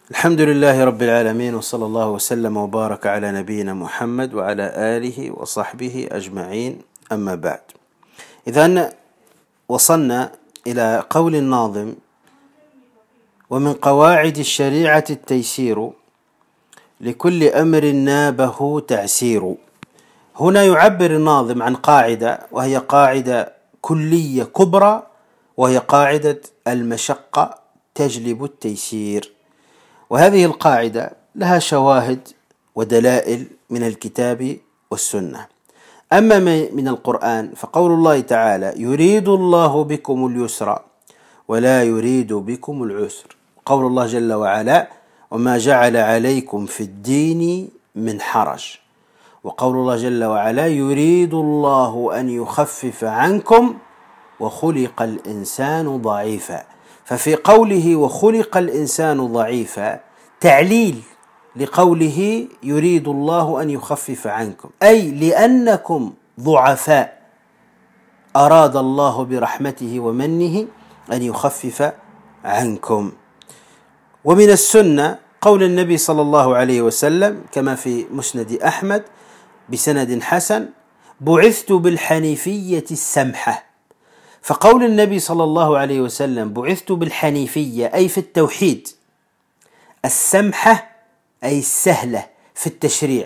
الحمد لله رب العالمين، وصلى الله وسلم وبارك على نبينا محمد وعلى آله وصحبه أجمعين، أما بعد. إذن وصلنا إلى قول الناظم: ومن قواعد الشريعة التيسير لكل أمر نابه تعسير. هنا يعبر الناظم عن قاعدة، وهي قاعدة كلية كبرى، وهي قاعدة المشقة تجلب التيسير. وهذه القاعدة لها شواهد ودلائل من الكتاب والسنة. أما من القرآن فقول الله تعالى: يريد الله بكم اليسر ولا يريد بكم العسر. قول الله جل وعلا: وما جعل عليكم في الدين من حرج. وقول الله جل وعلا: يريد الله أن يخفف عنكم وخلق الإنسان ضعيفا. ففي قوله وخلق الإنسان ضعيفا تعليل لقوله يريد الله أن يخفف عنكم، أي لأنكم ضعفاء أراد الله برحمته ومنه أن يخفف عنكم. ومن السنة قول النبي صلى الله عليه وسلم كما في مسند أحمد بسند حسن: بعثت بالحنيفية السمحة. فقول النبي صلى الله عليه وسلم بعثت بالحنيفية أي في التوحيد، السمحة أي السهلة في التشريع.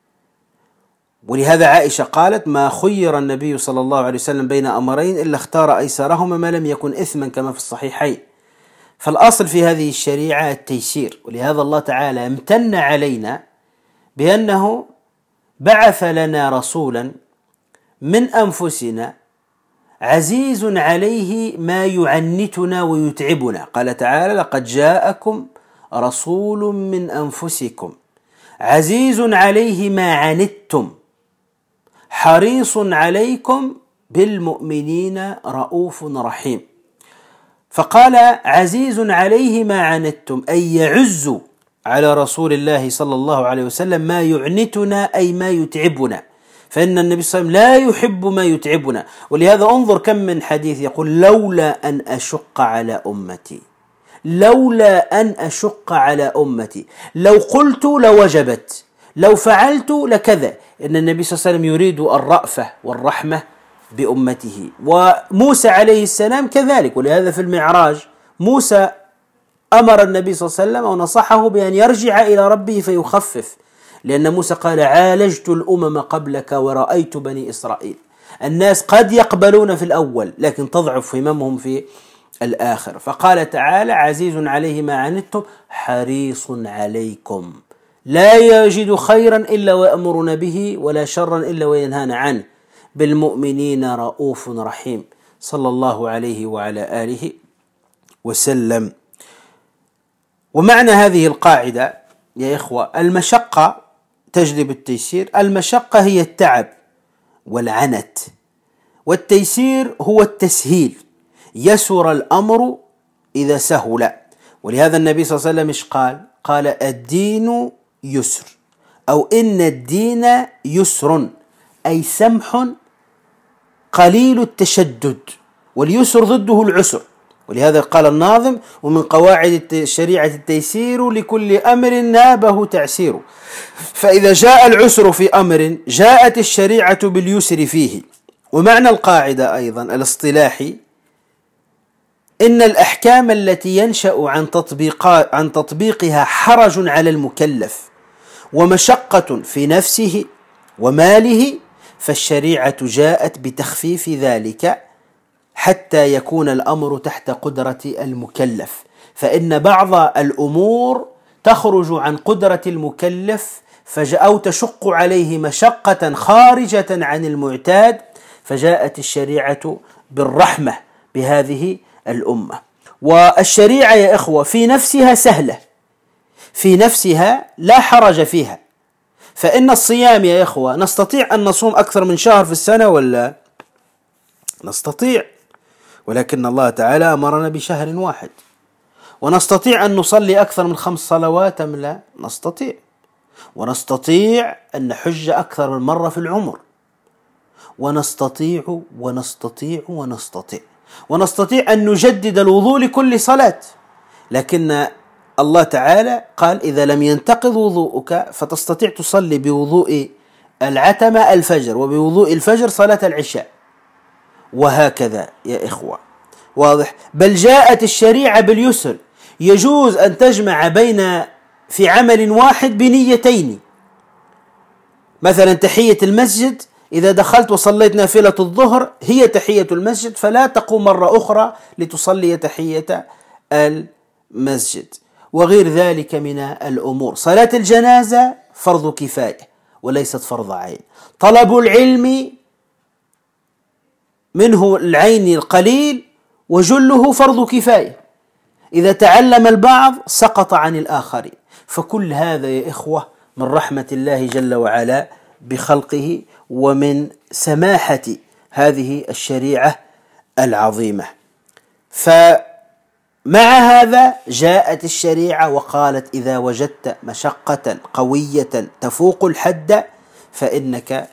ولهذا عائشة قالت: ما خير النبي صلى الله عليه وسلم بين أمرين إلا اختار أيسرهما ما لم يكن إثما، كما في الصحيحين. فالأصل في هذه الشريعة التيسير، ولهذا الله تعالى امتن علينا بأنه بعث لنا رسولا من أنفسنا عزيز عليه ما يعنتنا ويتعبنا. قال تعالى: لقد جاءكم رسول من أنفسكم عزيز عليه ما عنتم حريص عليكم بالمؤمنين رؤوف رحيم. فقال: عزيز عليه ما عنتم، أي يعز على رسول الله صلى الله عليه وسلم ما يعنتنا أي ما يتعبنا، فإن النبي صلى الله عليه وسلم لا يحب ما يتعبنا. ولهذا انظر كم من حديث يقول: لولا أن أشق على أمتي، لولا أن أشق على أمتي، لو قلت لوجبت، لو فعلت لكذا. إن النبي صلى الله عليه وسلم يريد الرأفة والرحمة بأمته. وموسى عليه السلام كذلك. ولهذا في المعراج موسى أمر النبي صلى الله عليه وسلم ونصحه بأن يرجع إلى ربه فيخفف، لأن موسى قال: عالجت الأمم قبلك ورأيت بني إسرائيل. الناس قد يقبلون في الأول لكن تضعف هممهم في الآخر. فقال تعالى: عزيز عليه ما عنتم حريص عليكم، لا يجد خيرا إلا ويأمرنا به ولا شرا إلا وينهانا عنه، بالمؤمنين رؤوف رحيم، صلى الله عليه وعلى آله وسلم. ومعنى هذه القاعدة يا إخوة: المشقة تجلب التيسير. المشقة هي التعب والعنت، والتيسير هو التسهيل. يسر الأمر إذا سهل. ولهذا النبي صلى الله عليه وسلم إيش قال؟ قال: الدين يسر، أو إن الدين يسر، أي سمح قليل التشدد، واليسر ضده العسر. ولهذا قال الناظم: ومن قواعد الشريعة التيسير لكل أمر نابه تعسير. فإذا جاء العسر في أمر جاءت الشريعة باليسر فيه. ومعنى القاعدة أيضا الاصطلاحي: إن الأحكام التي ينشأ عن تطبيقها حرج على المكلف ومشقة في نفسه وماله، فالشريعة جاءت بتخفيف ذلك حتى يكون الأمر تحت قدرة المكلف. فإن بعض الأمور تخرج عن قدرة المكلف أو تشق عليه مشقة خارجة عن المعتاد، فجاءت الشريعة بالرحمة بهذه الأمة. والشريعة يا إخوة في نفسها سهلة، في نفسها لا حرج فيها. فإن الصيام يا إخوة نستطيع أن نصوم أكثر من شهر في السنة ولا؟ نستطيع، ولكن الله تعالى أمرنا بشهر واحد. ونستطيع أن نصلي أكثر من 5 صلوات أم لا؟ نستطيع. ونستطيع أن نحج أكثر من مرة في العمر. ونستطيع ونستطيع ونستطيع ونستطيع أن نجدد الوضوء لكل صلاة. لكن الله تعالى قال إذا لم ينتقض وضوءك فتستطيع تصلي بوضوء العتمة الفجر، وبوضوء الفجر صلاة العشاء، وهكذا يا إخوة. واضح؟ بل جاءت الشريعة باليسر، يجوز أن تجمع بين في عمل واحد بنيتين. مثلا تحية المسجد، إذا دخلت وصليت نافلة الظهر هي تحية المسجد، فلا تقوم مرة أخرى لتصلي تحية المسجد، وغير ذلك من الأمور. صلاة الجنازة فرض كفاية وليست فرض عين. طلب العلم منه العين القليل وجله فرض كفاية، إذا تعلم البعض سقط عن الآخرين. فكل هذا يا إخوة من رحمة الله جل وعلا بخلقه ومن سماحة هذه الشريعة العظيمة. فمع هذا جاءت الشريعة وقالت إذا وجدت مشقة قوية تفوق الحد فإنك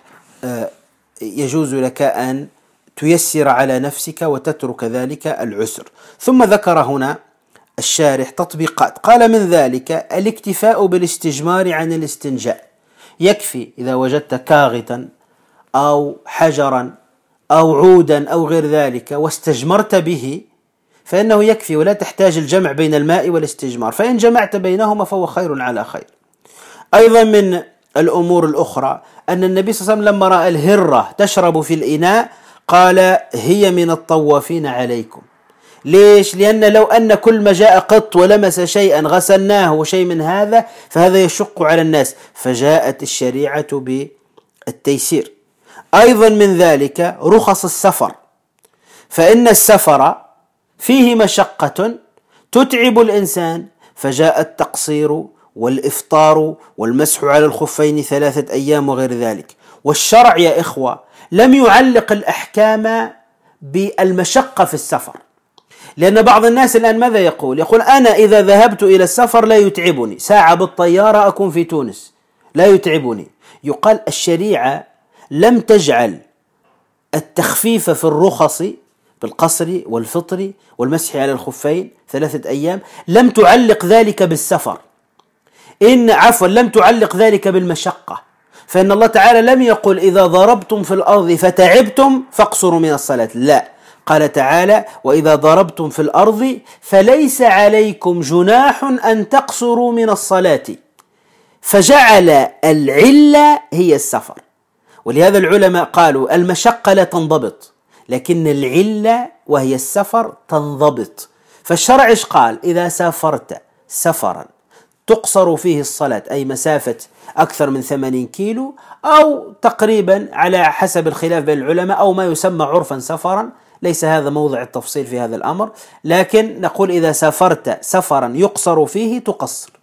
يجوز لك أن تيسر على نفسك وتترك ذلك العسر. ثم ذكر هنا الشارح تطبيقات، قال من ذلك الاكتفاء بالاستجمار عن الاستنجاء. يكفي إذا وجدت كاغتا أو حجرا أو عودا أو غير ذلك واستجمرت به فإنه يكفي، ولا تحتاج الجمع بين الماء والاستجمار، فإن جمعت بينهما فهو خير على خير. أيضا من الأمور الأخرى أن النبي صلى الله عليه وسلم لما رأى الهرة تشرب في الإناء قال هي من الطوافين عليكم. ليش؟ لأن لو أن كل ما جاء قط ولمس شيئا غسلناه وشيء من هذا فهذا يشق على الناس، فجاءت الشريعة بالتيسير. أيضا من ذلك رخص السفر، فإن السفر فيه مشقة تتعب الإنسان، فجاء التقصير والإفطار والمسح على الخفين 3 أيام وغير ذلك. والشرع يا إخوة لم يعلق الأحكام بالمشقة في السفر، لأن بعض الناس الآن ماذا يقول أنا إذا ذهبت إلى السفر لا يتعبني، ساعة بالطيارة أكون في تونس لا يتعبني. يقال الشريعة لم تجعل التخفيف في الرخص بالقصر والفطر والمسح على الخفين 3 أيام، لم تعلق ذلك بالسفر، لم تعلق ذلك بالمشقة. فإن الله تعالى لم يقل إذا ضربتم في الأرض فتعبتم فاقصروا من الصلاة، لا، قال تعالى وإذا ضربتم في الأرض فليس عليكم جناح أن تقصروا من الصلاة، فجعل العلة هي السفر. ولهذا العلماء قالوا المشقة لا تنضبط، لكن العلة وهي السفر تنضبط. فالشرع إيش قال؟ إذا سافرت سفرا تقصر فيه الصلاة، أي مسافة أكثر من 80 كيلو أو تقريبا على حسب الخلاف بين العلماء، أو ما يسمى عرفا سفرا، ليس هذا موضع التفصيل في هذا الأمر، لكن نقول إذا سافرت سفرا يقصر فيه تقصر،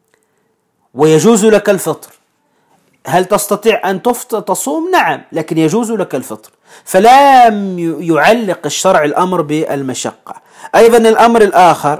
ويجوز لك الفطر. هل تستطيع أن تصوم؟ نعم، لكن يجوز لك الفطر. فلا يعلق الشرع الأمر بالمشقة. أيضا الأمر الآخر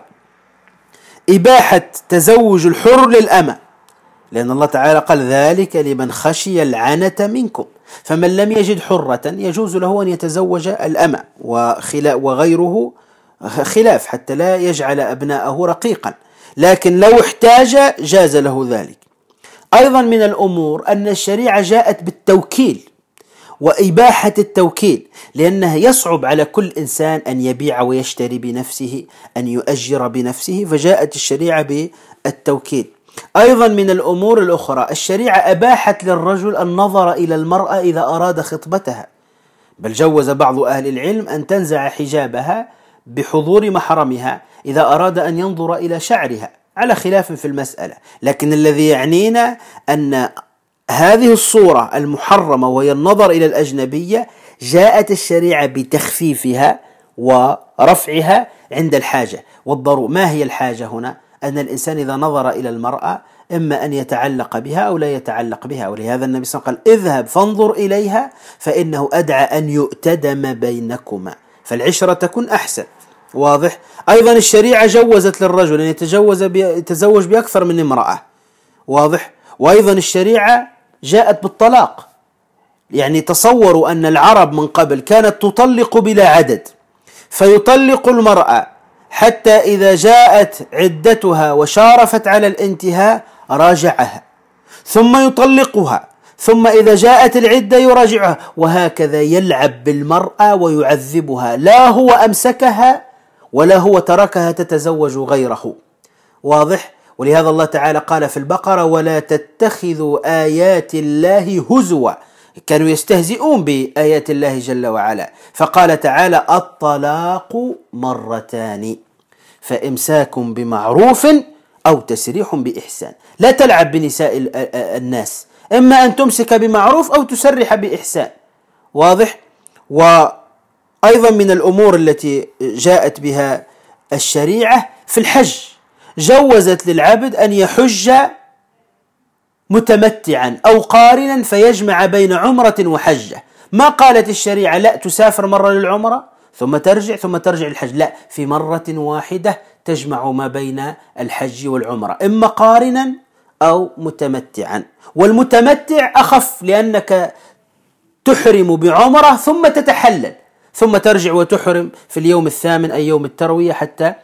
إباحة تزوج الحر للأمة، لأن الله تعالى قال ذلك لمن خشي العنة منكم، فمن لم يجد حرة يجوز له أن يتزوج الأمة، وغيره خلاف حتى لا يجعل أبناءه رقيقا، لكن لو احتاج جاز له ذلك. أيضا من الأمور أن الشريعة جاءت بالتوكيل وإباحة التوكيل، لأنه يصعب على كل إنسان أن يبيع ويشتري بنفسه، أن يؤجر بنفسه، فجاءت الشريعة بالتوكيل. أيضا من الأمور الأخرى الشريعة أباحت للرجل النظر إلى المرأة إذا أراد خطبتها، بل جوز بعض أهل العلم أن تنزع حجابها بحضور محرمها إذا أراد أن ينظر إلى شعرها، على خلاف في المسألة. لكن الذي يعنينا أن هذه الصورة المحرمة وهي النظر إلى الأجنبية جاءت الشريعة بتخفيفها ورفعها عند الحاجة والضرورة. ما هي الحاجة هنا؟ أن الإنسان إذا نظر إلى المرأة إما أن يتعلق بها أو لا يتعلق بها، ولهذا النبي صلى الله عليه وسلم قال اذهب فانظر إليها فإنه أدعى أن يؤتدم بينكما، فالعشرة تكون أحسن. واضح؟ أيضا الشريعة جوزت للرجل أن يتزوج بأكثر من امرأة. واضح؟ وأيضا الشريعة جاءت بالطلاق، يعني تصوروا أن العرب من قبل كانت تطلق بلا عدد، فيطلق المرأة حتى إذا جاءت عدتها وشارفت على الانتهاء راجعها، ثم يطلقها، ثم إذا جاءت العدة يراجعها، وهكذا يلعب بالمرأة ويعذبها، لا هو أمسكها ولا هو تركها تتزوج غيره. واضح؟ ولهذا الله تعالى قال في البقرة: ولا تتخذوا آيات الله هزوا. كانوا يستهزئون بآيات الله جل وعلا، فقال تعالى: الطلاق مرتان فإمساك بمعروف أو تسريح بإحسان. لا تلعب بنساء الناس، إما أن تمسك بمعروف أو تسرح بإحسان. واضح؟ وأيضا من الأمور التي جاءت بها الشريعة في الحج، جوزت للعبد أن يحج متمتعا أو قارنا فيجمع بين عمرة وحجة. ما قالت الشريعة لا تسافر مرة للعمرة ثم ترجع للحج، لا، في مرة واحدة تجمع ما بين الحج والعمرة، إما قارنا أو متمتعا. والمتمتع أخف، لأنك تحرم بعمرة ثم تتحلل ثم ترجع وتحرم في اليوم الثامن أي يوم التروية حتى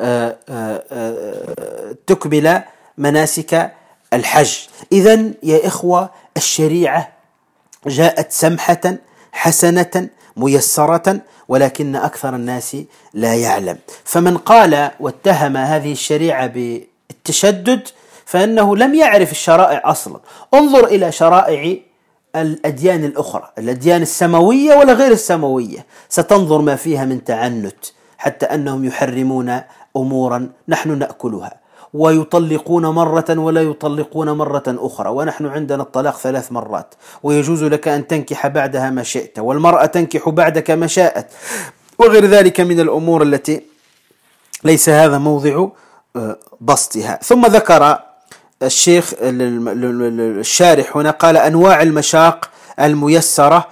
تكمل مناسك الحج. إذن يا إخوة، الشريعة جاءت سمحة حسنة ميسرة، ولكن أكثر الناس لا يعلم. فمن قال واتهم هذه الشريعة بالتشدد فإنه لم يعرف الشرائع أصلا. انظر إلى شرائع الأديان الأخرى، الأديان السماوية ولا غير السماوية، ستنظر ما فيها من تعنت، حتى أنهم يحرمون أمورا نحن نأكلها، ويطلقون مرة ولا يطلقون مرة أخرى، ونحن عندنا الطلاق 3 مرات، ويجوز لك أن تنكح بعدها ما شئت، والمرأة تنكح بعدك ما شاءت، وغير ذلك من الأمور التي ليس هذا موضع بسطها. ثم ذكر الشيخ الشارح هنا قال: أنواع المشاق الميسرة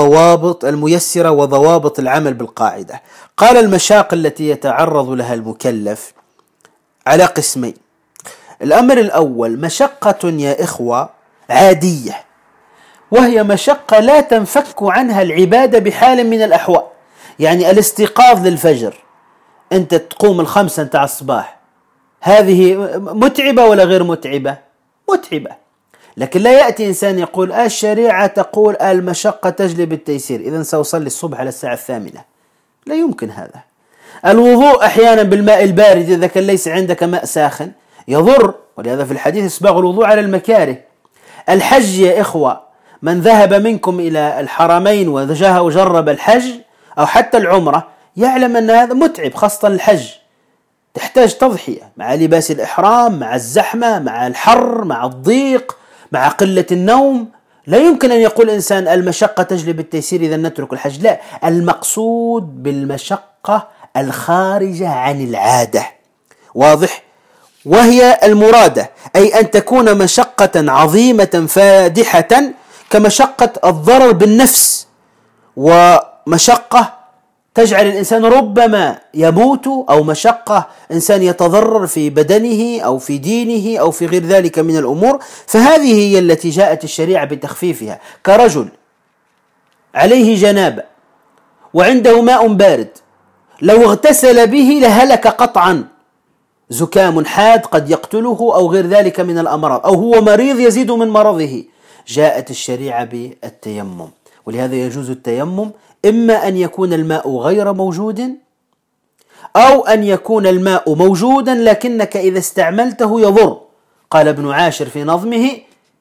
وضوابط العمل بالقاعدة. قال: المشاق التي يتعرض لها المكلف على قسمين. الأمر الأول مشقة يا إخوة عادية، وهي مشقة لا تنفك عنها العبادة بحال من الأحوال. يعني الاستيقاظ للفجر، أنت تقوم 5 متاع الصباح، هذه متعبة ولا غير متعبة؟ متعبة. لكن لا يأتي إنسان يقول الشريعة تقول المشقة تجلب التيسير، إذن سأصلي الصبح على الساعة 8. لا يمكن هذا. الوضوء أحيانا بالماء البارد إذا كان ليس عندك ماء ساخن يضر، ولهذا في الحديث إسباغ الوضوء على المكاره. الحج يا إخوة، من ذهب منكم إلى الحرمين وجرب الحج أو حتى العمرة يعلم أن هذا متعب، خاصة الحج تحتاج تضحية مع لباس الإحرام، مع الزحمة، مع الحر، مع الضيق، مع قلة النوم. لا يمكن أن يقول إنسان المشقة تجلب التيسير إذا نترك الحج، لا، المقصود بالمشقة الخارجة عن العادة. واضح؟ وهي المرادة، أي أن تكون مشقة عظيمة فادحة كمشقة الضرر بالنفس، ومشقة تجعل الإنسان ربما يموت، أو مشقة إنسان يتضرر في بدنه أو في دينه أو في غير ذلك من الأمور. فهذه هي التي جاءت الشريعة بتخفيفها. كرجل عليه جنابة وعنده ماء بارد، لو اغتسل به لهلك قطعا، زكام حاد قد يقتله أو غير ذلك من الأمراض، أو هو مريض يزيد من مرضه. جاءت الشريعة بالتيمم، ولهذا يجوز التيمم، إما أن يكون الماء غير موجود، أو أن يكون الماء موجودا لكنك إذا استعملته يضر. قال ابن عاشر في نظمه: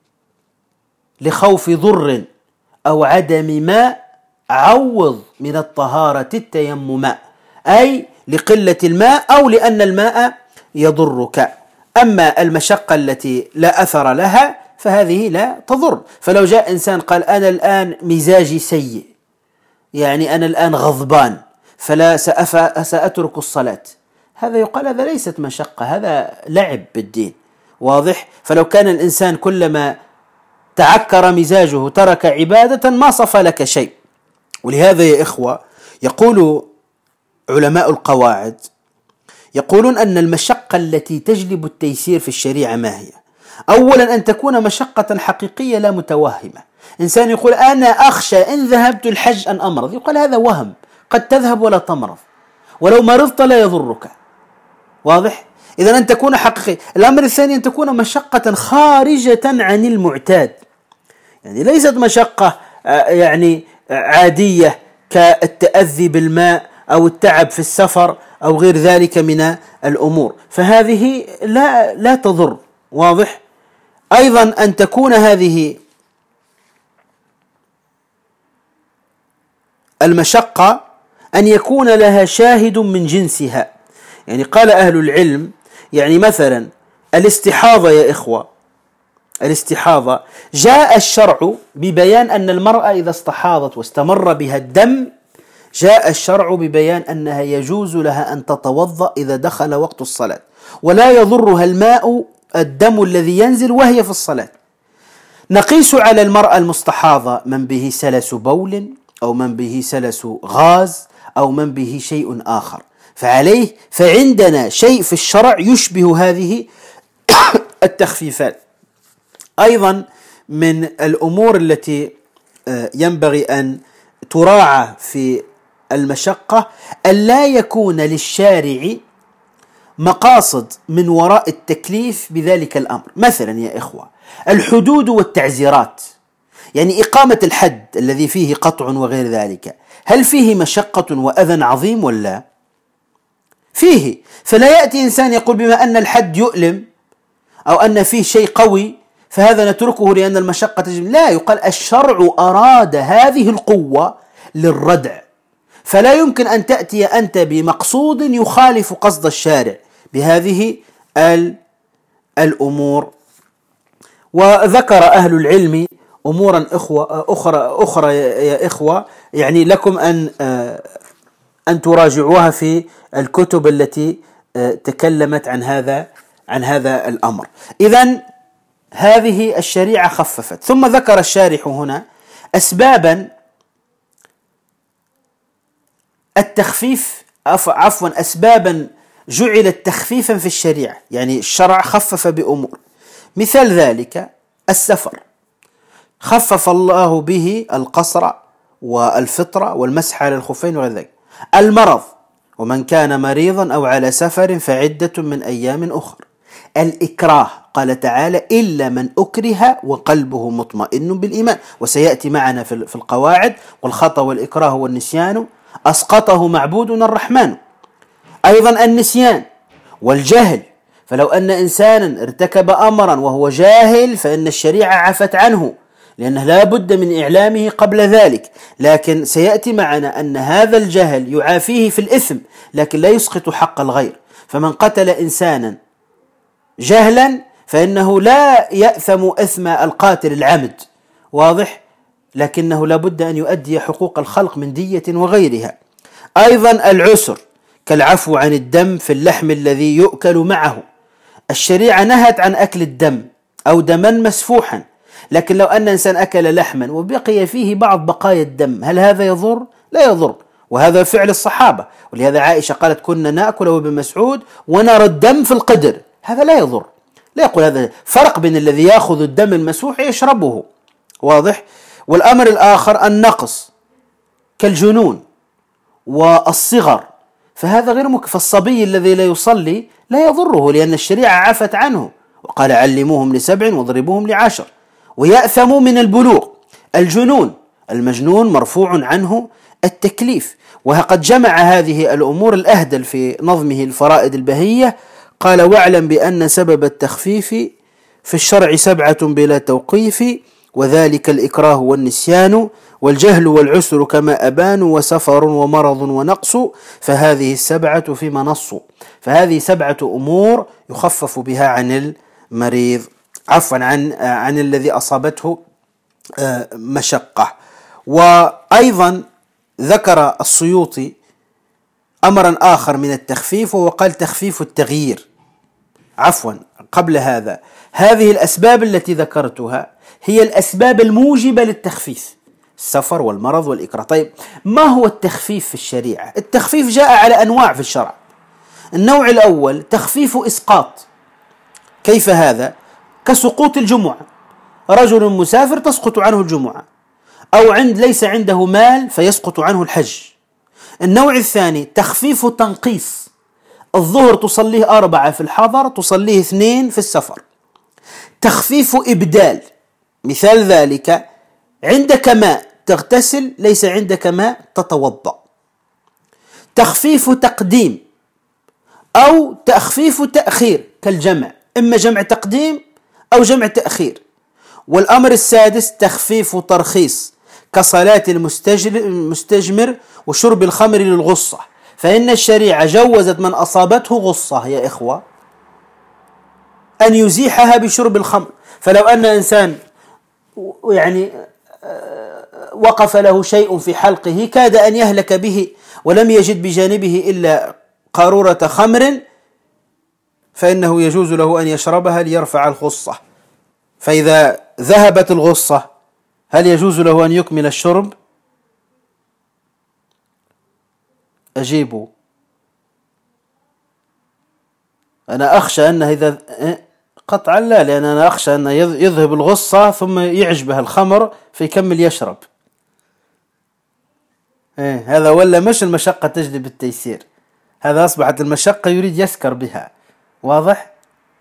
لخوف ضر أو عدم ماء عوض من الطهارة التيمم، أي لقلة الماء أو لأن الماء يضرك. أما المشقة التي لا أثر لها فهذه لا تضر. فلو جاء إنسان قال أنا الآن مزاجي سيء، يعني أنا الآن غضبان فلا سأترك الصلاة، هذا يقال هذا ليست مشقة، هذا لعب بالدين. واضح؟ فلو كان الإنسان كلما تعكر مزاجه ترك عبادة ما صفى لك شيء. ولهذا يا إخوة يقول علماء القواعد، يقولون أن المشقة التي تجلب التيسير في الشريعة ما هي؟ أولا أن تكون مشقة حقيقية لا متوهمة. إنسان يقول أنا أخشى إن ذهبت الحج أن أمرض، يقول هذا وهم، قد تذهب ولا تمرض، ولو مرضت لا يضرك. واضح؟ إذا أن تكون حقيقية. الأمر الثاني أن تكون مشقة خارجة عن المعتاد، يعني ليست مشقة يعني عادية كالتأذي بالماء أو التعب في السفر أو غير ذلك من الأمور، فهذه لا تضر. واضح؟ أيضا أن تكون هذه المشقة أن يكون لها شاهد من جنسها. يعني قال أهل العلم، يعني مثلا الاستحاضة يا إخوة، الاستحاضة جاء الشرع ببيان أن المرأة إذا استحاضت واستمر بها الدم، جاء الشرع ببيان أنها يجوز لها أن تتوضأ إذا دخل وقت الصلاة، ولا يضرها الماء الدم الذي ينزل وهي في الصلاة. نقيس على المرأة المستحاضة من به سلس بول أو من به سلس غاز أو من به شيء آخر، فعندنا شيء في الشرع يشبه هذه التخفيفات. أيضا من الأمور التي ينبغي أن تراعى في المشقة أن لا يكون للشارع مقاصد من وراء التكليف بذلك الأمر. مثلا يا إخوة، الحدود والتعزيرات، يعني إقامة الحد الذي فيه قطع وغير ذلك، هل فيه مشقة وأذى عظيم ولا؟ فيه. فلا يأتي إنسان يقول بما أن الحد يؤلم أو أن فيه شيء قوي فهذا نتركه لأن المشقة تجب. لا، يقال الشرع أراد هذه القوة للردع، فلا يمكن أن تأتي أنت بمقصود يخالف قصد الشارع بهذه الأمور. وذكر أهل العلم أمورا أخرى يا إخوة، يعني لكم أن تراجعوها في الكتب التي تكلمت عن هذا الأمر. إذن هذه الشريعة خففت. ثم ذكر الشارح هنا أسبابا التخفيف، أسبابا جعلت تخفيفا في الشريعة، يعني الشرع خفف بأمور. مثال ذلك السفر، خفف الله به القصر والفطر والمسح على الخفين وغير ذلك. المرض، ومن كان مريضا أو على سفر فعدة من أيام أخر. الإكراه، قال تعالى إلا من أكره وقلبه مطمئن بالإيمان، وسيأتي معنا في القواعد. والخطأ والإكراه والنسيان أسقطه معبودنا الرحمن. أيضا النسيان والجهل، فلو أن إنسانا ارتكب أمرا وهو جاهل فإن الشريعة عفت عنه لأنه لا بد من إعلامه قبل ذلك، لكن سيأتي معنا أن هذا الجهل يعافيه في الإثم لكن لا يسقط حق الغير. فمن قتل إنسانا جهلا فإنه لا يأثم إثم القاتل العمد، واضح، لكنه لا بد أن يؤدي حقوق الخلق من دية وغيرها. أيضا العسر كالعفو عن الدم في اللحم الذي يؤكل معه، الشريعة نهت عن أكل الدم أو دما مسفوحا، لكن لو أن إنسان أكل لحما وبقي فيه بعض بقايا الدم هل هذا يضر؟ لا يضر، وهذا فعل الصحابة. ولهذا عائشة قالت كنا نأكل وابن مسعود ونرى الدم في القدر، هذا لا يضر. لا يقول هذا فرق بين الذي يأخذ الدم المسفوح يشربه، واضح. والأمر الآخر النقص كالجنون والصغر، فهذا غير فالصبي الذي لا يصلي لا يضره لأن الشريعة عفت عنه، وقال علموهم ل7 واضربوهم ل10. ويأثم من البلوغ، الجنون، المجنون مرفوع عنه التكليف. وقد جمع هذه الأمور الأهدل في نظمه الفرائد البهية، قال واعلم بأن سبب التخفيف في الشرع 7 بلا توقيف، وذلك الإكراه والنسيان والجهل والعسر كما أبان وسفر ومرض ونقص، فهذه 7 فيما نصوا. فهذه 7 أمور يخفف بها عن المريض، عفوا عن الذي أصابته مشقة. وأيضا ذكر السيوطي أمرا آخر من التخفيف، وهو قال تخفيف التغيير. عفوا قبل هذا، هذه الأسباب التي ذكرتها هي الأسباب الموجبة للتخفيف، السفر والمرض والإكراه. طيب ما هو التخفيف في الشريعة؟ التخفيف جاء على أنواع في الشرع. النوع الأول تخفيف إسقاط. كيف هذا؟ كسقوط الجمعة، رجل مسافر تسقط عنه الجمعة، أو ليس عنده مال فيسقط عنه الحج. النوع الثاني تخفيف تنقيص، الظهر تصليه 4 في الحضر، تصليه 2 في السفر. تخفيف إبدال، مثال ذلك: عندك ماء تغتسل، ليس عندك ماء تتوضأ. تخفيف تقديم أو تخفيف تأخير كالجمع، إما جمع تقديم أو جمع تأخير. والأمر السادس تخفيف ترخيص كصلاة المستجمر وشرب الخمر للغصة، فإن الشريعة جوزت من أصابته غصة يا إخوة أن يزيحها بشرب الخمر. فلو أن إنسان يعني وقف له شيء في حلقه كاد أن يهلك به ولم يجد بجانبه إلا قارورة خمر، فإنه يجوز له أن يشربها ليرفع الغصة. فإذا ذهبت الغصة هل يجوز له أن يكمل الشرب؟ أجيبوا. أنا أخشى أنه إذا قطعا لا، لأن أنا أخشى أن يذهب الغصة ثم يعجبه الخمر فيكمل يشرب. هذا ولا مش المشقة تجلب التيسير، هذا أصبحت المشقة يريد يسكر بها. واضح؟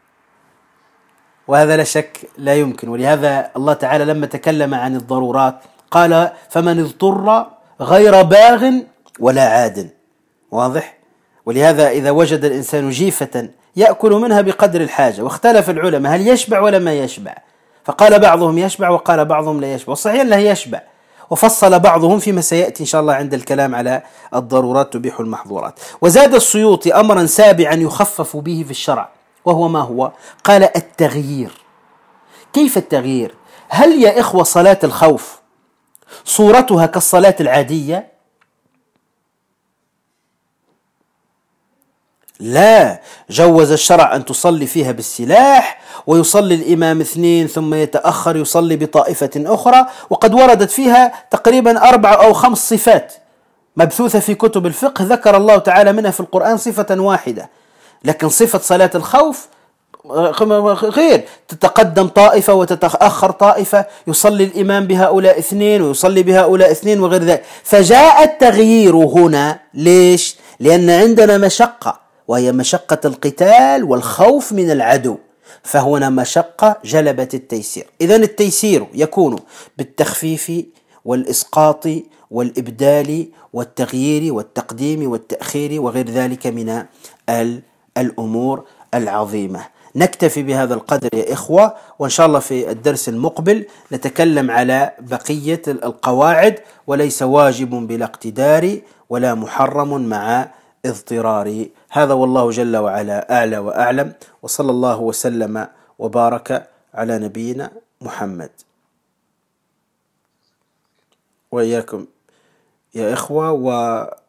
وهذا لا شك لا يمكن. ولهذا الله تعالى لما تكلم عن الضرورات قال: فمن اضطر غير باغ ولا عاد. واضح؟ ولهذا إذا وجد الإنسان جيفة يأكل منها بقدر الحاجة، واختلف العلماء هل يشبع ولا ما يشبع، فقال بعضهم يشبع وقال بعضهم لا يشبع، والصحيح أنه يشبع. وفصل بعضهم فيما سيأتي إن شاء الله عند الكلام على الضرورات تبيح المحظورات. وزاد السيوطي أمرا سابعا يخفف به في الشرع، وهو ما هو؟ قال: التغيير. كيف التغيير؟ هل يا إخوة صلاة الخوف صورتها كالصلاة العادية؟ لا، جوز الشرع أن تصلي فيها بالسلاح، ويصلي الإمام 2 ثم يتأخر يصلي بطائفة أخرى، وقد وردت فيها تقريبا 4 أو 5 صفات مبثوثة في كتب الفقه، ذكر الله تعالى منها في القرآن صفة واحدة. لكن صفة صلاة الخوف غير، تتقدم طائفة وتتأخر طائفة، يصلي الإمام بهؤلاء 2 ويصلي بهؤلاء 2 وغير ذلك. فجاء التغيير هنا. ليش؟ لأن عندنا مشقة، وهي مشقة القتال والخوف من العدو، فهنا مشقة جلبت التيسير. إذن التيسير يكون بالتخفيف والإسقاط والإبدال والتغيير والتقديم والتأخير وغير ذلك من الأمور العظيمة. نكتفي بهذا القدر يا إخوة، وإن شاء الله في الدرس المقبل نتكلم على بقية القواعد. وليس واجب بلا اقتدار ولا محرم مع اضطرار. هذا والله جل وعلا أعلى وأعلم، وصلى الله وسلم وبارك على نبينا محمد. وإياكم يا إخوة.